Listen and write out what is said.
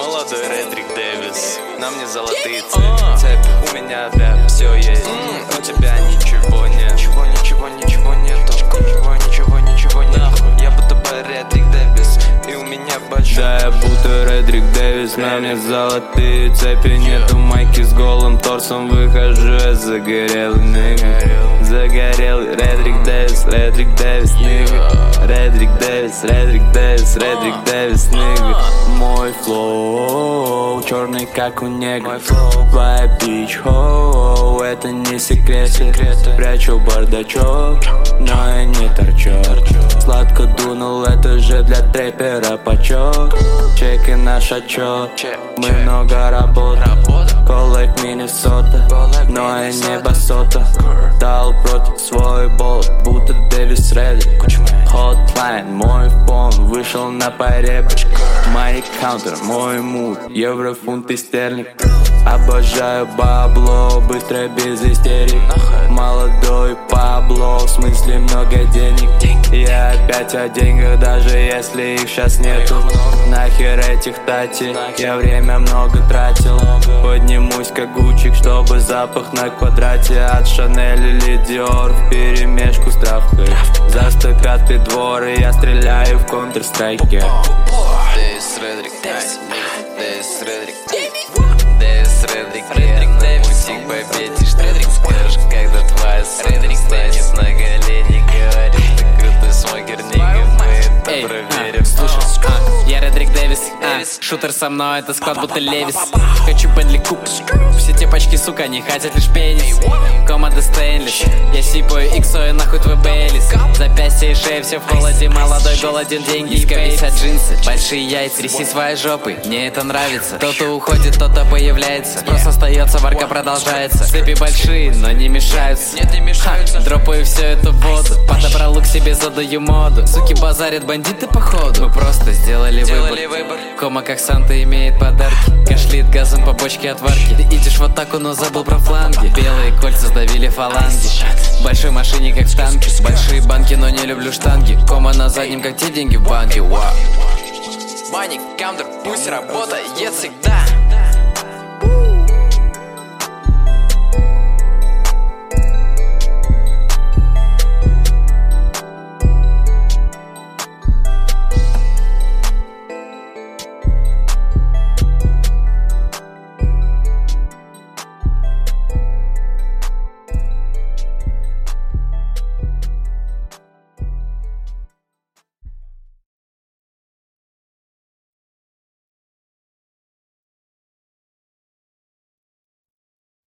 Молодой Редрик Дэвис, на мне золотые цепи. У меня, да, все есть, у тебя ничего нет. Ничего нету, ничего нету. Я будто бы Редрик Дэвис, и у меня большой. Да, я будто Редрик Дэвис, на мне золотые цепи. Нету майки с голым торсом, выхожу я загорелый, нига. Загорелый Редрик Дэвис, нига. Редрик Дэвис, нига. Мой флоу черный, как у негра. Твоя бич, это не секреты. Прячу бардачок, но я не торчу. Сладко дунул, это же для трэпера почет. Чеки наш отчет, мы много работаем. Коллег Миннесота, но я не басота. Дал против свой болт, будто Дэвис Редрик. Hotline, мой фон вышел на поребрик. Money counter, мой муд, евро, фунты, стерлинг. Обожаю бабло, быстро без истерик. Молодой Пабло, в смысле много денег. Я опять о деньгах, даже если их сейчас нету. Нахер этих тати, я время много тратил. Поднимусь как Гуччик, чтобы запах на квадрате. От Шанель или Диор вперемешку с травкой. За 105-й двор, и я стреляю в Counter-Strike. Дэвис Редрик Дэвис, Дэвис Редрик Дэвис Редрик Дэвис, к победе Редрик. Скажешь, когда твоя Редрик станет на колени. Говорит, ты крутой смогер, нига, мы это проверим. Слушай, я Редрик Дэвис, шутер со мной, это склад будто Левис. Хочу Бентли Куп, все те пачки, сука, не хотят лишь пенис. Команда Стэнлис, я сипаю иксою, нахуй твой Бейлис. Запястье и шея, все в холоде, молодой голоден, деньги и висят джинсы. Большие яйца, тряси своей жопой, мне это нравится. Кто-то уходит, кто-то появляется. Спрос остается, варка продолжается. Цепи большие, но не мешаются. Нет, не мешаются. Дропаю всю эту воду, подобрал лук себе, задаю моду. Суки базарят, бандиты походу. Мы просто сделали выбор. Кома как Санта имеет подарки. Кашляет газом по бочке от варки. Ты идешь в атаку, но забыл про фланги. Белые кольца сдавили фаланги. В большой машине как в танке. Большие банки, но не люблю штанги. Кома на заднем, как те деньги в банке. Money counter, пусть работает всегда.